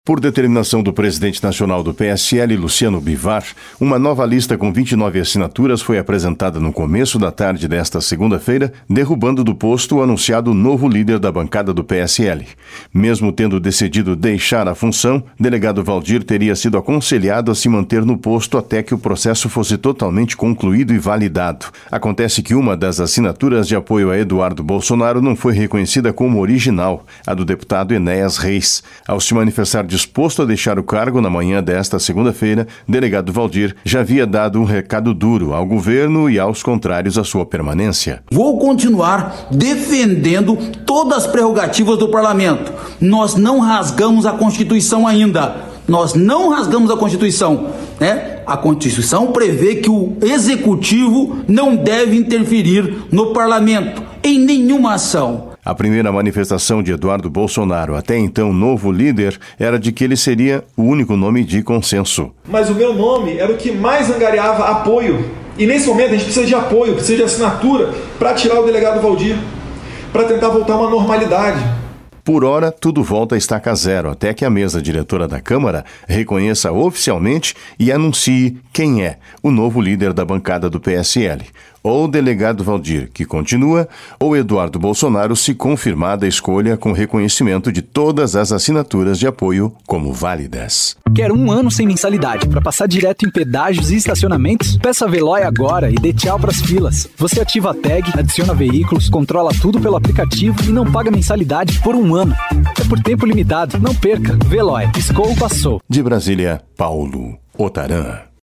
Por determinação do presidente nacional do PSL, Luciano Bivar, uma nova lista com 29 assinaturas foi apresentada no começo da tarde desta segunda-feira, derrubando do posto o anunciado novo líder da bancada do PSL. Mesmo tendo decidido deixar a função, delegado Valdir teria sido aconselhado a se manter no posto até que o processo fosse totalmente concluído e validado. Acontece que uma das assinaturas de apoio a Eduardo Bolsonaro não foi reconhecida como original, a do deputado Enéas Reis. Ao se manifestar disposto a deixar o cargo na manhã desta segunda-feira, delegado Valdir já havia dado um recado duro ao governo e aos contrários à sua permanência. Vou continuar defendendo todas as prerrogativas do parlamento. Nós não rasgamos a Constituição ainda. Nós não rasgamos a Constituição, né? A Constituição prevê que o Executivo não deve interferir no parlamento em nenhuma ação. A primeira manifestação de Eduardo Bolsonaro, até então novo líder, era de que ele seria o único nome de consenso. Mas o meu nome era o que mais angariava apoio. E nesse momento a gente precisa de apoio, precisa de assinatura para tirar o delegado Valdir, para tentar voltar a uma normalidade. Por hora, tudo volta a estaca zero, até que a mesa diretora da Câmara reconheça oficialmente e anuncie quem é o novo líder da bancada do PSL. Ou o delegado Valdir, que continua, ou Eduardo Bolsonaro, se confirmada a escolha com reconhecimento de todas as assinaturas de apoio como válidas. Quer um ano sem mensalidade para passar direto em pedágios e estacionamentos? Peça a Veloy agora e dê tchau pras filas. Você ativa a tag, adiciona veículos, controla tudo pelo aplicativo e não paga mensalidade por um ano. É por tempo limitado. Não perca. Veloy. Piscou, passou. De Brasília, Paulo Otaran.